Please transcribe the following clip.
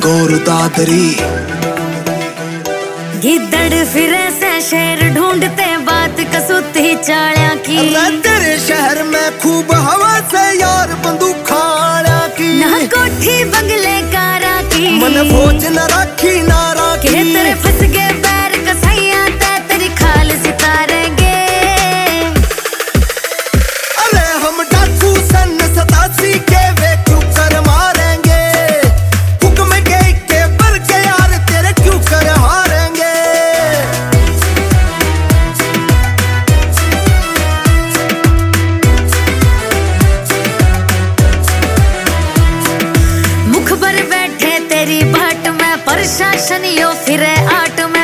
गोर दादरी। गिद्दड़ फिरे से शेर ढूंढते बात कसूती चाल्या की। तेरे शहर में खूब हवा से यार बंदूक खाड़ा की। ना कोठी बंगले कारा की मन फौज न राखी ना राखी। के तेरे फंस गए पैर कसाइयां ते तेरी खाल सितारेंगे। अरे हम डाकू सन 87 के वे क्यों कर मारेंगे। हुक्म के बर के यार तेरे क्यों कर हारेंगे। मुखबर बैठे तेरी बाट में प्रशासन यो फिरे आट में।